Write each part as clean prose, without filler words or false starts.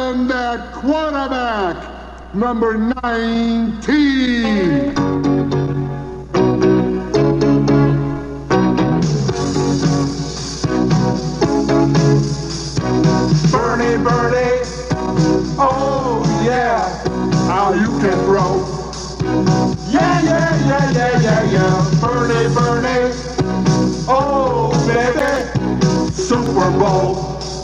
And at quarterback, number 19. Bernie, Bernie, oh yeah, how you can throw. Yeah, yeah, yeah, yeah, yeah, yeah. Bernie, Bernie, oh baby, Super Bowl.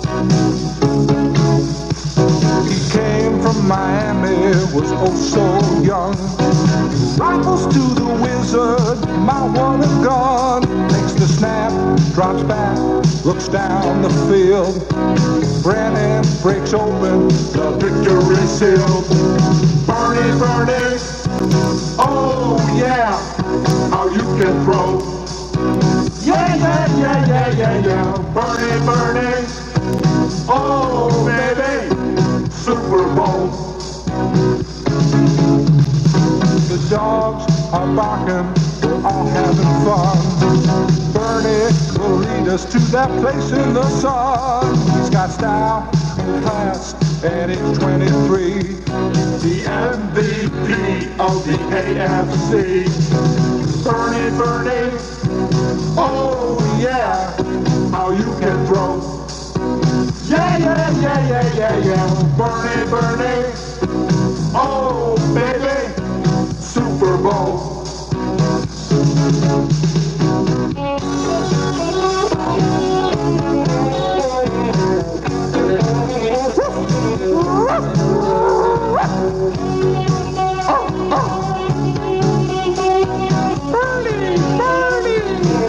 He came from Miami, was oh so young. Rifles to the wizard, my one and gun. Takes the snap, drops back, looks down the field. Brennan breaks open, the victory seal. Bernie, Bernie, oh yeah, how you can throw. Yeah, yeah, yeah, yeah, yeah, yeah. Bernie, Bernie, oh baby, Super Bowl. The dogs are barking, we're all having fun. Bernie will lead us to that place in the sun. He's got style and class at age 23. The MVP of the AFC. Bernie, Bernie, oh yeah, how you can throw. Yeah, yeah, yeah, yeah, yeah, yeah. Bernie, Bernie, oh baby, Super Bowl. Bernie, Bernie.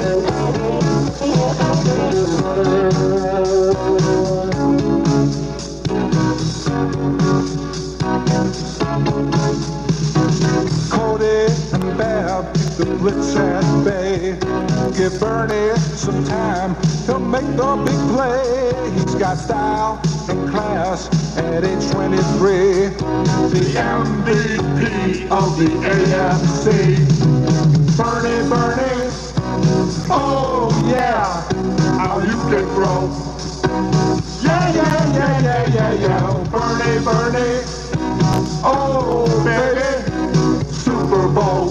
Cody and Bab, the blitz at bay. Give Bernie some time, he'll make the big play. He's got style and class at age 23. The MVP of the AFC. Bernie, Bernie, oh yeah, how you can throw. Yeah, yeah, yeah, yeah, yeah, yeah. Bernie, Bernie, oh baby, Super Bowl.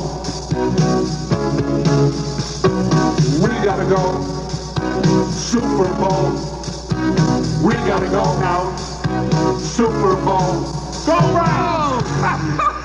We gotta go, Super Bowl. We gotta go now, Super Bowl. Go Browns!